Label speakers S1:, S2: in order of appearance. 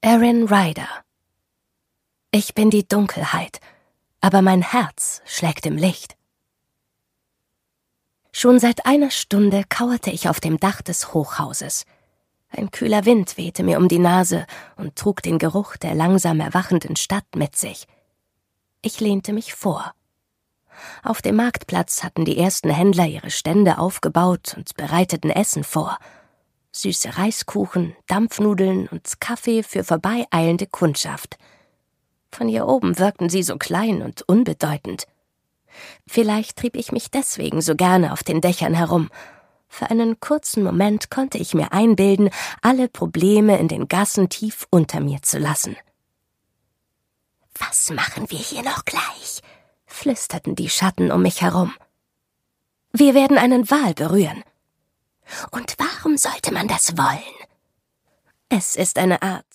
S1: Erin Ryder. Ich bin die Dunkelheit, aber mein Herz schlägt im Licht. Schon seit einer Stunde kauerte ich auf dem Dach des Hochhauses. Ein kühler Wind wehte mir um die Nase und trug den Geruch der langsam erwachenden Stadt mit sich. Ich lehnte mich vor. Auf dem Marktplatz hatten die ersten Händler ihre Stände aufgebaut und bereiteten Essen vor. Süße Reiskuchen, Dampfnudeln und Kaffee für vorbeieilende Kundschaft. Von hier oben wirkten sie so klein und unbedeutend. Vielleicht trieb ich mich deswegen so gerne auf den Dächern herum. Für einen kurzen Moment konnte ich mir einbilden, alle Probleme in den Gassen tief unter mir zu lassen. »Was machen wir hier noch gleich?« flüsterten die Schatten um mich herum. »Wir werden einen Wal berühren.« »Und warum sollte man das wollen?« »Es ist eine Art